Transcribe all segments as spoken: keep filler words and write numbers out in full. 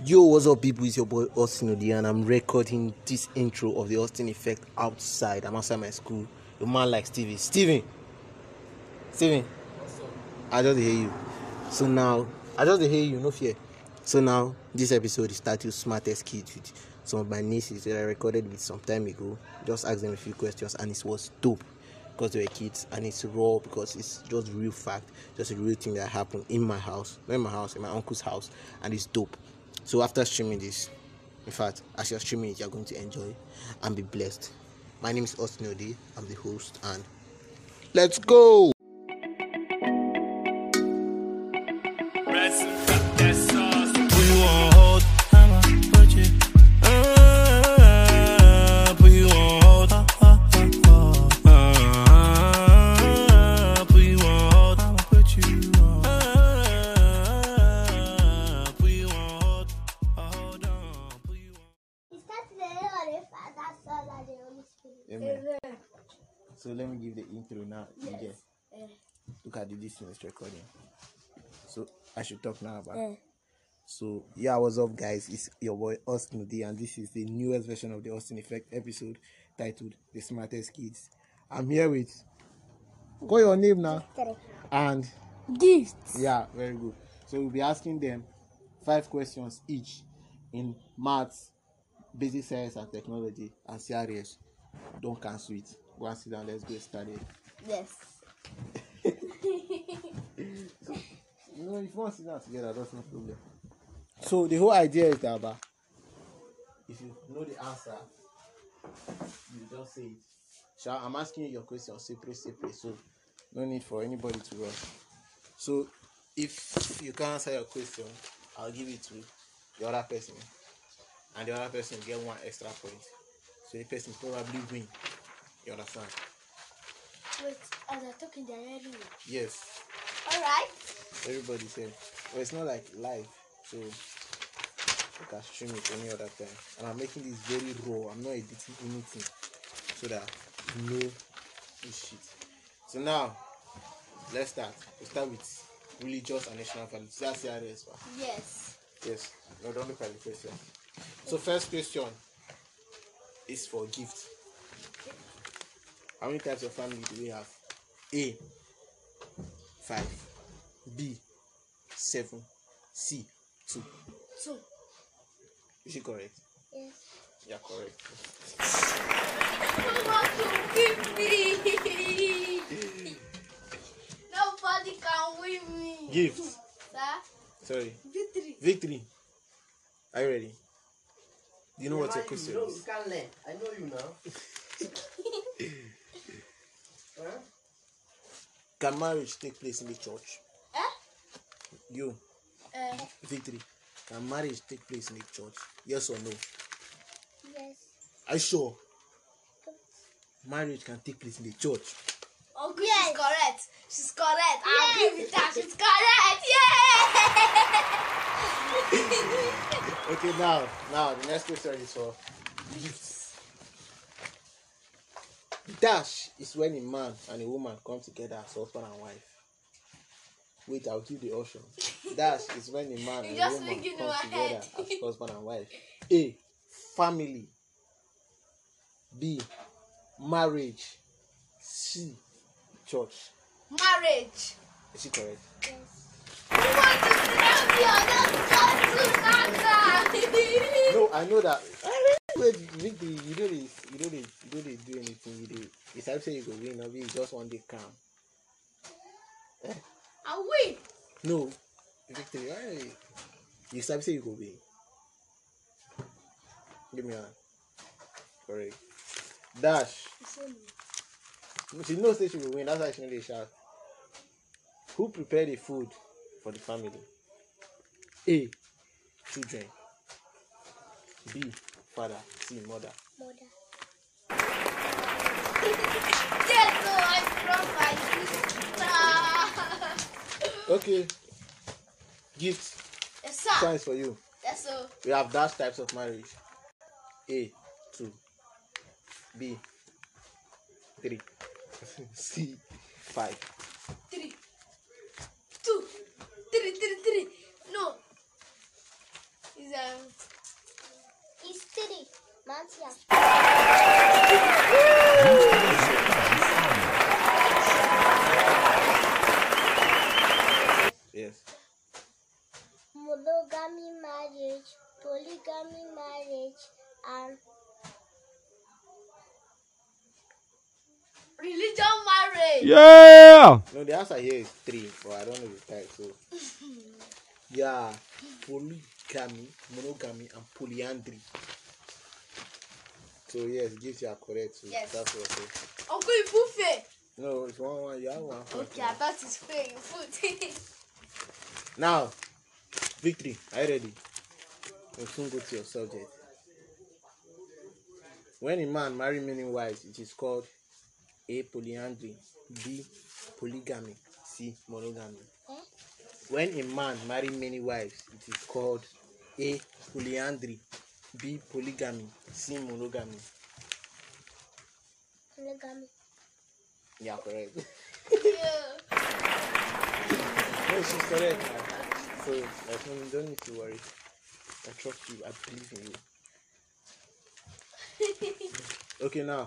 Yo, what's up, people? It's your boy Austin Odi, and I'm recording this intro of the Austin Effect outside. I'm outside my school. A man like Steven. Steven! Steven! I just hear you. So now, I just hear you, no fear. So now, this episode is titled Smartest Kids with some of my nieces that I recorded with some time ago. Just asked them a few questions, and it was dope because they were kids, and it's raw because it's just real fact, just a real thing that happened in my house, not in my house, in my uncle's house, and it's dope. So after streaming this, in fact, as you're streaming it, you're going to enjoy and be blessed. My name is Austin Odi. I'm the host, and let's go. Amen. So let me give the intro now. Yes. Yeah. Look at the distance recording. So I should talk now about. Yeah. So yeah, what's up, guys? It's your boy Austin D, and this is the newest version of the Austin Effect episode titled "The Smartest Kids." I'm here with. Call your name now. And Gifts. Yeah, very good. So we'll be asking them five questions each in maths, basic science and technology, and C R S. Don't cancel it. Go and sit down. Let's get started. Yes. So, you know, if you want to sit down together, that's no problem. So the whole idea is that, but if you know the answer, you just say it. So I'm asking you your question separate, separate. So no need for anybody to rush. So if you can't answer your question, I'll give it to the other person, and the other person get one extra point. So the person probably win. You understand? Wait, as I'm talking, they're ready. Yes. Alright. Everybody said. Well, it's not like live, so you can stream it any other time. And I'm making this very raw. I'm not editing anything, so that you know this shit. So now, let's start. We start with religious and national values. That's C R S. Yes. Yes. No, don't look at the question. So first question is for gift. How many types of family do we have? A, five. B, seven. C, two. Two. Is she correct? Yes. Yeah, correct. Give me. Nobody can win me. Gift. Sir? Sorry. Victory. Victory. Are you ready? Do you know yeah, what your question you, is? You can't learn. I know you now. Huh? Can marriage take place in the church? Eh? You. Uh, Victory. Can marriage take place in the church? Yes or no? yes. Are you sure? Marriage can take place in the church. Okay, yes. She's correct. She's correct. Yes. I'll give it that. She's correct. Yeah. Okay, now, now the next question is for gifts. Dash is when a man and a woman come together as husband and wife. Wait, I'll give the option. Dash is when a man and a woman come together as husband and wife. A, family. B, marriage. C, church. Marriage. Is she correct? Yes. No, I know that. Wait, Victory, you don't you don't you don't do anything. You do. It's like say you go win, or you just one day calm. Eh? I win. No, Victory, why? You start say you go win. Give me a correct. Dash. She knows that she will win. That's why she really shout. Who prepared the food for the family? A, children. B, father. C, mother. Mother. Yes, so I brought my sister. Okay. Gift. Yes, sir. Chance for you. Yes, sir. We have dash types of marriage. A, two. B, three. C, five. Three. Two. Three, three, three. No. Is um. It's three. Mantia. Yes. Monogamy marriage, polygamy marriage, and Religion marriage. Yeah. No, the answer here is three, but I don't know the type. So, yeah, polygamy, monogamy, and polyandry. So yes, gives you are correct. So Yes. that's what I say. Uncle, you put fair. No, it's one one. You have one. Okay, I thought it's fair. You put. Now, Victory, are you ready? We'll soon go to your subject. When a man marries many wives, it is called A. Polyandry, B. Polygamy, C. Monogamy. eh? When a man marries many wives, it is called A. Polyandry, B. Polygamy, C. Monogamy. Polygamy. Yeah, correct. Yeah. No, she's correct. So, like, no, you don't need to worry. I trust you. I believe in you. Okay, now.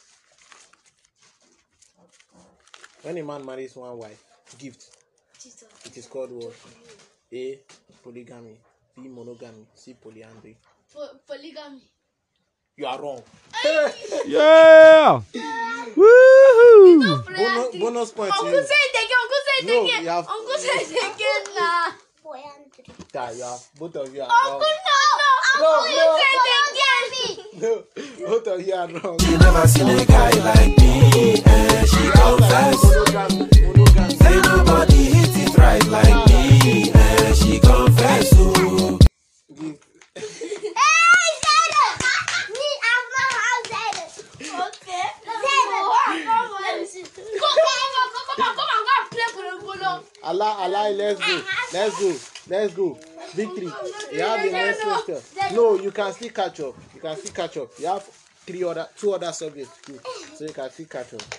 When a man marries one wife, gift, Jesus. it is called what? A. Polygamy, B. Monogamy, C. Polyandry. Po- polygamy. You are wrong. Yeah. Woohoo. Bonus, bonus point to Uncle, you. say it again. Uncle, say it No, again. you have- Uncle, say it again now. Polyandry. Yeah, you are. Both of you are Uncle, wrong. no, no. No, Uncle, no. say it again. No, both of you are wrong. She never seen a guy like me, and she confess. Monogamy, monogamy. Say nobody hit it right like me, and she confess. Oh. Gift. Hey, Zayda! Me, I'm not how Zayda. Okay. Zayda. Let me see. Go, go, go, go, come on, come on, go and play for the ball. Allah, Allah, let's go. Let's go. Let's go. Victory. You have the next question. No, you can still catch up. You can still catch up. You have three other, two other subjects too, so you can still catch up.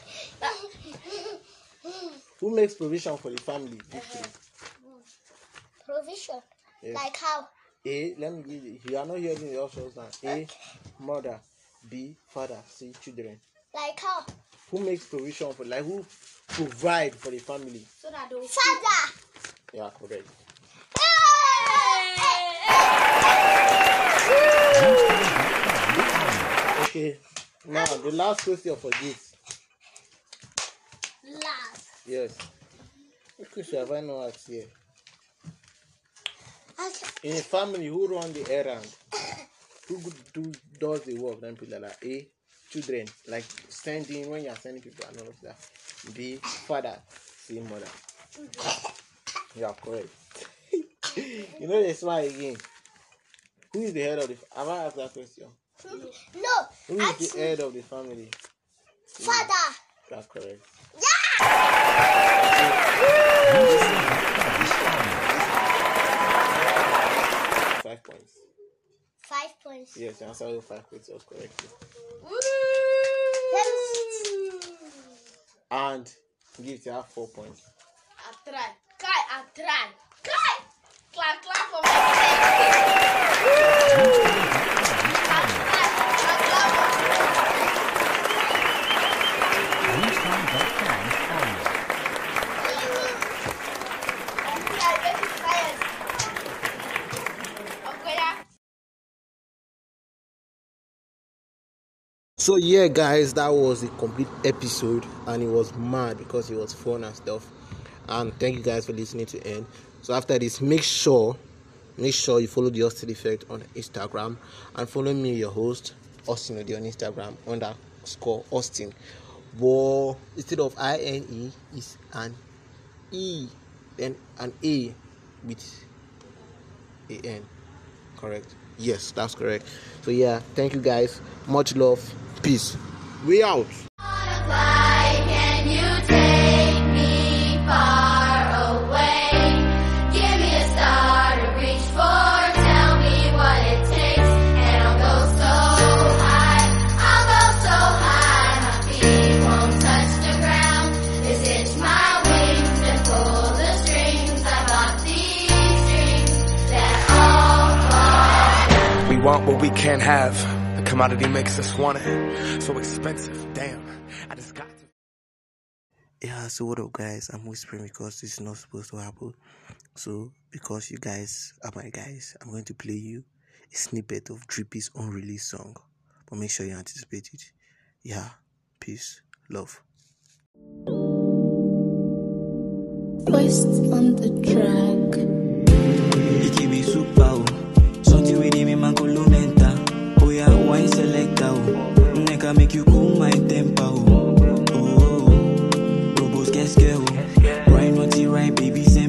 Who makes provision for the family? Victory. Provision. Yes. Like how? A. Let me give you. You are not hearing the options now. A. Mother. B. Father. C. Children. Like how? Who makes provision for? Like who provide for the family? So that don't. Father. Yeah, correct. Okay. Now the last question for this. Last. Yes. What question have I not asked here? Okay. In a family, who run the errand? Who go- do does the work? Then people like A. Children, like sending when you are sending people and all of that. B. Father. C. Mother. You are correct. You know they smile again. Who is the head of the? Have I asked that question? No. Who is the Actually, head of the family? Father. You are correct. Five points. Five points. Yes, you answered your five points was correct. And give you have four points. I try. Kai, I try. Kai! Clap, clap for myself. So yeah, guys, that was a complete episode, and it was mad because it was fun and stuff. And thank you guys for listening to end. So after this, make sure, make sure you follow the Austin Effect on Instagram, and follow me, your host Austin Odi, on Instagram underscore Austin. But instead of I N E, is an E, then an A with A N. Correct? Yes, that's correct. So yeah, thank you guys. Much love. Peace. We out. Can you take me far away? Give me a star to reach for. Tell me what it takes, and I'll go so high. I'll go so high, my feet won't touch the ground. Just itch my wings and pull the strings. I got these strings that all fall. want what we can't have. The commodity makes us want it. So expensive, damn. I just got to. Yeah, so what up guys, I'm whispering because this is not supposed to happen. So because you guys are my guys, I'm going to play you a snippet of Drippy's unreleased song, but make sure you anticipate it. Yeah, peace, love. West on the track. Iki be super, something with him in my columenta. Oh yeah, wine selector. Nigga make you cool my temper. Oh, Robos Keske, right naughty right baby.